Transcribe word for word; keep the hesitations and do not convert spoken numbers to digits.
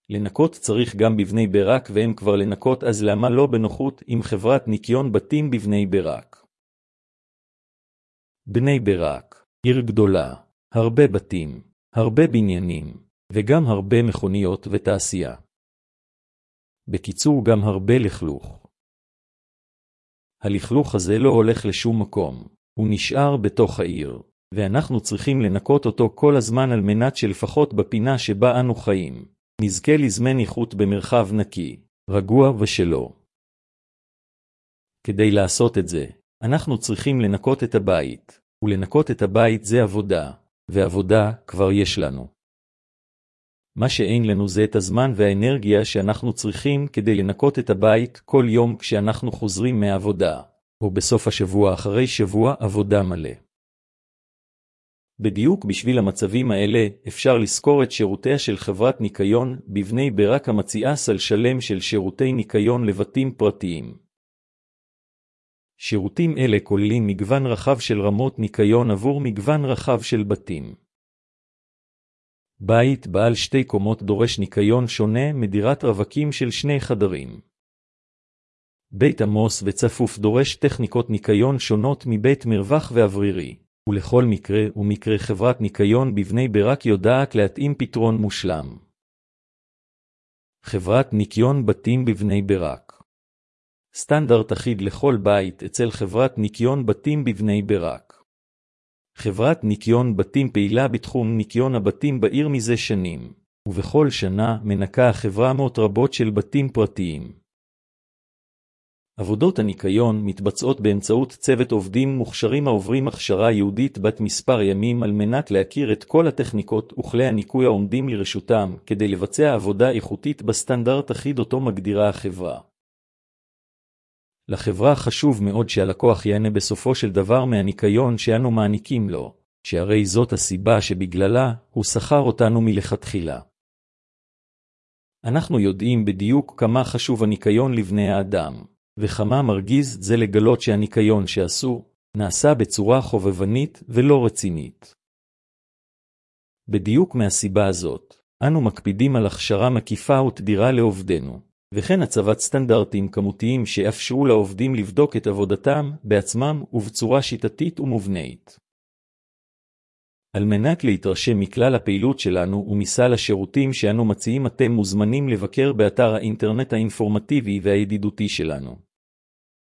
לנקות צריך גם בבני ברק, והם כבר לנקות, אז למה לא בנוחות עם חברת ניקיון בתים בבני ברק? בני ברק, עיר גדולה, הרבה בתים, הרבה בניינים, וגם הרבה מכוניות ותעשייה. בקיצור, גם הרבה לכלוך. הלכלוך הזה לא הולך לשום מקום, הוא נשאר בתוך העיר, ואנחנו צריכים לנקות אותו כל הזמן על מנת שלפחות בפינה שבה אנו חיים, נזכה לזמן איכות במרחב נקי, רגוע ושלו. כדי לעשות את זה, אנחנו צריכים לנקות את הבית, ולנקות את הבית זה עבודה, ועבודה כבר יש לנו. מה שאין לנו זה את הזמן והאנרגיה שאנחנו צריכים כדי לנקות את הבית כל יום כשאנחנו חוזרים מהעבודה, או בסוף השבוע אחרי שבוע עבודה מלא. בדיוק בשביל המצבים האלה אפשר לזכור את שירותיה של חברת ניקיון בבני ברק המציעה סל שלם של שירותי ניקיון לבתים פרטיים. שירותים אלה כוללים מגוון רחב של רמות ניקיון עבור מגוון רחב של בתים. בית בעל שתי קומות דורש ניקיון שונה מדירת רווקים של שני חדרים. בית עמוס וצפוף דורש טכניקות ניקיון שונות מבית מרווח ואוורירי, ולכל מקרה ומקרה חברת ניקיון בבני ברק יודעת להתאים פתרון מושלם. חברת ניקיון בתים בבני ברק. סטנדרט אחיד לכל בית אצל חברת ניקיון בתים בבני ברק. חברת ניקיון בתים פעילה בתחום ניקיון הבתים בעיר מזה שנים, ובכל שנה מנקה החברה מאות רבות של בתים פרטיים. עבודות הניקיון מתבצעות באמצעות צוות עובדים מוכשרים העוברים הכשרה יהודית בת מספר ימים על מנת להכיר את כל הטכניקות וכלי הניקוי העומדים לרשותם כדי לבצע עבודה איכותית בסטנדרט אחיד אותו מגדירה החברה. לחברה חשוב מאוד שהלקוח ייהנה בסופו של דבר מהניקיון שאנו מעניקים לו, שהרי זאת הסיבה שבגללה הוא שכר אותנו מלכתחילה. אנחנו יודעים בדיוק כמה חשוב הניקיון לבני האדם, וכמה מרגיז זה לגלות שהניקיון שעשו נעשה בצורה חובבנית ולא רצינית. בדיוק מהסיבה הזאת, אנו מקפידים על הכשרה מקיפה ותדירה לעובדנו. וכן הצבת סטנדרטים כמותיים שיאפשרו לעובדים לבדוק את עבודתם בעצמם ובצורה שיטתית ומובנית. על מנת להתרשם מכלל הפעילות שלנו ומסל השירותים שאנו מציעים, אתם מוזמנים לבקר באתר האינטרנט האינפורמטיבי והידידותי שלנו.